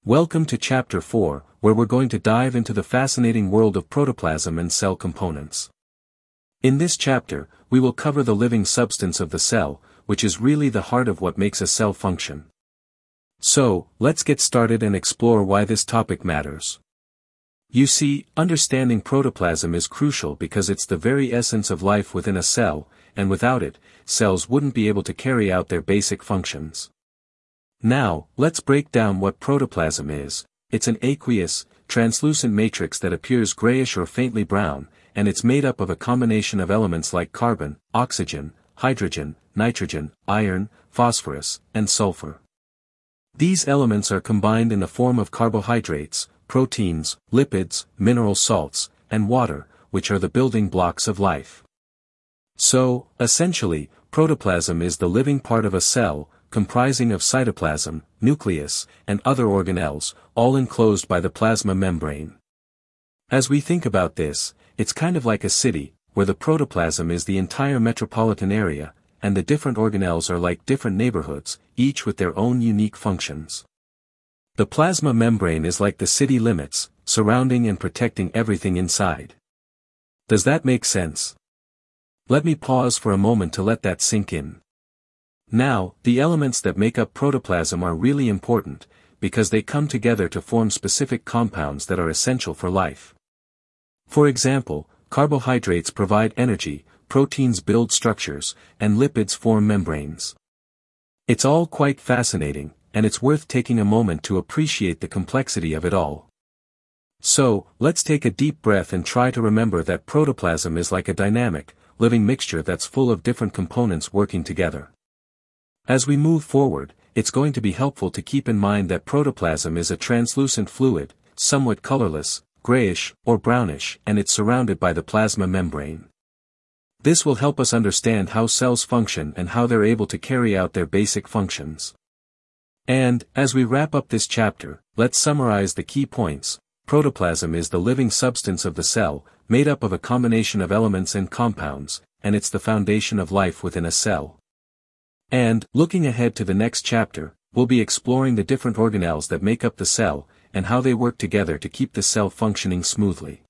Welcome to Chapter 4, where we're going to dive into the fascinating world of protoplasm and cell components. In this chapter, we will cover the living substance of the cell, which is really the heart of what makes a cell function. So, let's get started and explore why this topic matters. You see, understanding protoplasm is crucial because it's the very essence of life within a cell, and without it, cells wouldn't be able to carry out their basic functions. Now, let's break down what protoplasm is. It's an aqueous, translucent matrix that appears grayish or faintly brown, and it's made up of a combination of elements like carbon, oxygen, hydrogen, nitrogen, iron, phosphorus, and sulfur. These elements are combined in the form of carbohydrates, proteins, lipids, mineral salts, and water, which are the building blocks of life. So, essentially, protoplasm is the living part of a cell, comprising of cytoplasm, nucleus, and other organelles, all enclosed by the plasma membrane. As we think about this, it's kind of like a city, where the protoplasm is the entire metropolitan area, and the different organelles are like different neighborhoods, each with their own unique functions. The plasma membrane is like the city limits, surrounding and protecting everything inside. Does that make sense? Let me pause for a moment to let that sink in. Now, the elements that make up protoplasm are really important, because they come together to form specific compounds that are essential for life. For example, carbohydrates provide energy, proteins build structures, and lipids form membranes. It's all quite fascinating, and it's worth taking a moment to appreciate the complexity of it all. So, let's take a deep breath and try to remember that protoplasm is like a dynamic, living mixture that's full of different components working together. As we move forward, it's going to be helpful to keep in mind that protoplasm is a translucent fluid, somewhat colorless, grayish, or brownish, and it's surrounded by the plasma membrane. This will help us understand how cells function and how they're able to carry out their basic functions. And, as we wrap up this chapter, let's summarize the key points. Protoplasm is the living substance of the cell, made up of a combination of elements and compounds, and it's the foundation of life within a cell. And, looking ahead to the next chapter, we'll be exploring the different organelles that make up the cell, and how they work together to keep the cell functioning smoothly.